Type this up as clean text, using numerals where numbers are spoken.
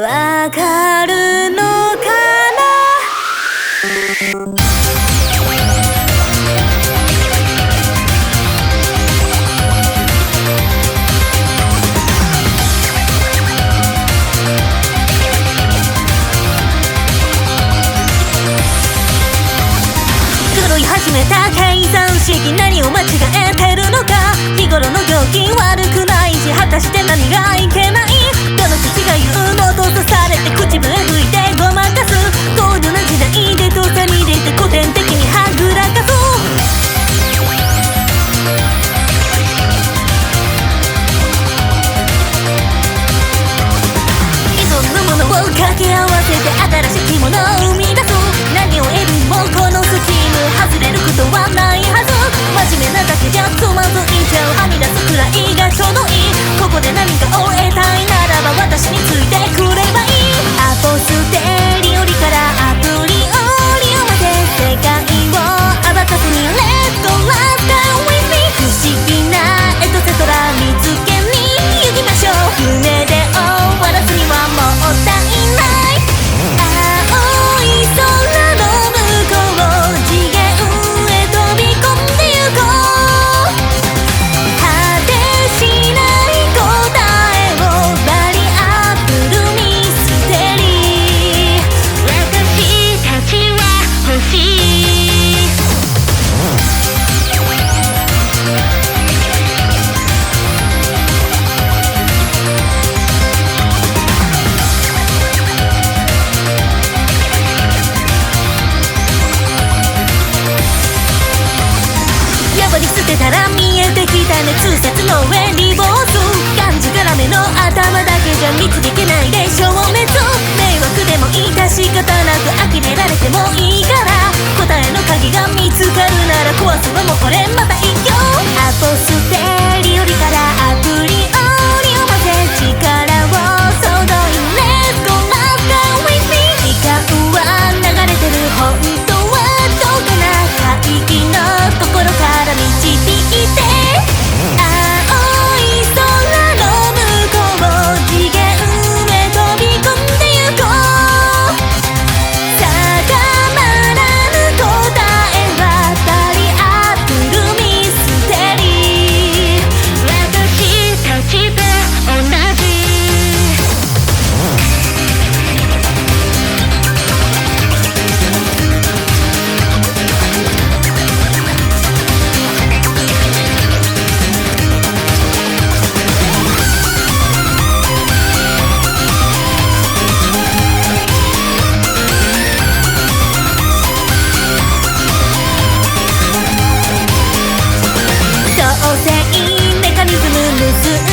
わかるのかな。狂い始めた計算式、何を間違えてるのか。日頃の行儀悪くないし、果たして何がいけない。どの口が言うのと刺されて口笛吹いてごまかす。高度な時代でとさに出て古典的にはぐらかす。既存のものを掛け合わせて新しきものを生み出す。何を得るにもこのスチーム外れることはないはず。真面目なだけじゃつまずいちゃう。はみ出すくらいがちょうどいい。ここで何かを得たいならば私についてくればいい。アポステリオリからアプリオリオまで世界を暴かすに Let's go let's go with me。 不思議なエトセトラ見つけに行きましょう。夢で終わらすにはもったいない。青い空の向こう次元へ飛び込んでゆこう。果てしない答えをバリアップルミステリー。私たちは欲しい。破り捨てたら見えてきたね。通説の上リボース。がんじがらめの頭だけじゃ導けないで消滅。迷惑でも致し方なく呆れられてもいいから。答えの鍵が見つかるなら壊すのもこれまた一興。アポステリオリからアプリオリオまで力を総動員 Let's go let's go with me。 時間は流れてる本当はどうかな。会議のところから導いて。青い空の向こう次元へ飛び込んでゆこう。定まらぬ答えはバリアップルミステリー。私たちと同じ。創生メカニズム盗ん